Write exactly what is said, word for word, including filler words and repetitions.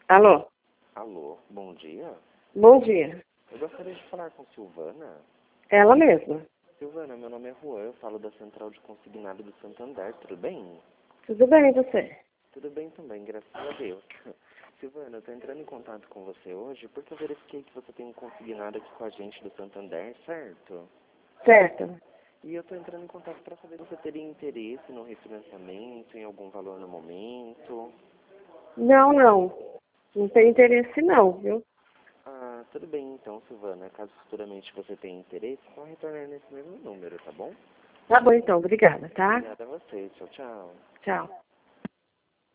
Alô? Alô, bom dia. Bom dia. Eu gostaria de falar com Silvana. Ela mesma. Silvana, meu nome é Juan, eu falo da Central de Consignado do Santander, tudo bem? Tudo bem, e você? Tudo bem também, graças a Deus. Silvana, eu tô entrando em contato com você hoje porque eu verifiquei que você tem um consignado aqui com a gente do Santander, certo? Certo. E eu tô entrando em contato para saber se você teria interesse no refinanciamento, em algum valor no momento. Não, não. Não tem interesse não, viu? Ah, tudo bem então, Silvana. Caso futuramente você tenha interesse, só retornar nesse mesmo número, tá bom? Tá bom então, obrigada, tá? Obrigada a você. Tchau, tchau. Tchau.